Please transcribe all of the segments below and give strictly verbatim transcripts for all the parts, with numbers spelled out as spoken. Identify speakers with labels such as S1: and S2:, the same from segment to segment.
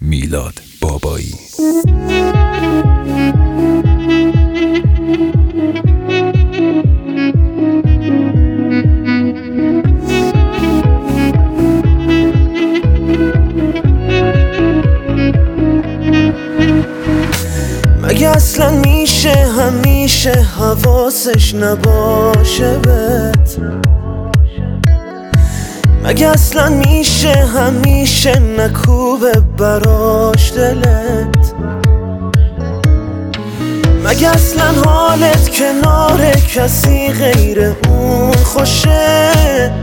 S1: میلاد بابایی.
S2: مگه اصلا میشه همیشه حواسش نباشه بهت؟ مگه اصلا میشه همیشه نکوبه براش دلت؟ مگه اصلا حالت کنار کسی غیر اون خوشه؟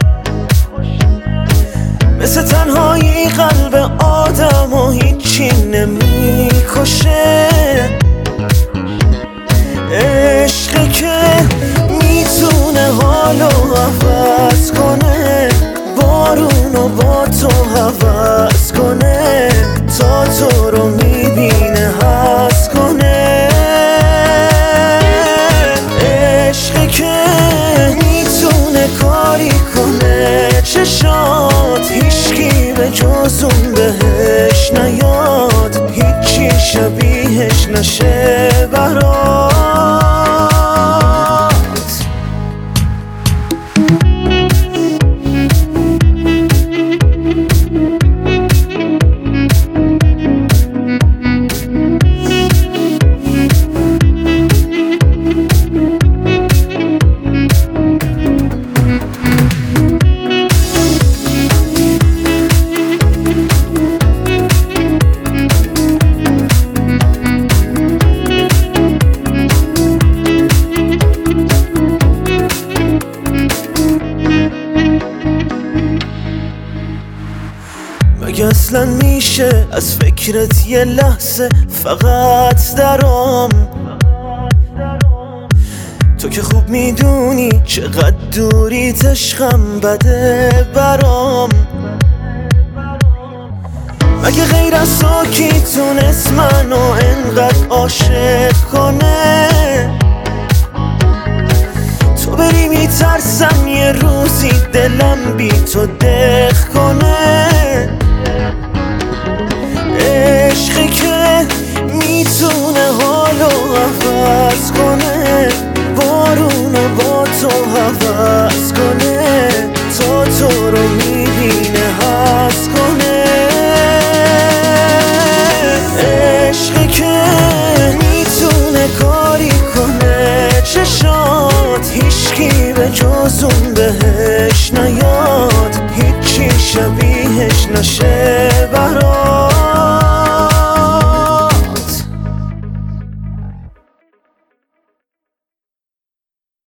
S2: مثل تنهایی قلب آدم و هیچی نمیکشه. عشقی که میتونه حالو عوض کنه، بارونو با تو حوض کنه، تا تو رو میبینه حس کنه. عشقی که میتونه کاری کنه چشات هیچکی به جز اون بهش نیاد، هیچی شبیهش نشه برات. مگه اصلا میشه از فکرت یه لحظه فقط درام؟ تو که خوب میدونی چقدر دوری عشقم بده برام. مگه غیر از تو کی تونست منو انقدر عاشق کنه؟ تو بری میترسم یه روزی دلم بی تو دق کنه. عشقی که میتونه حالو عوض کنه، بارونو با تو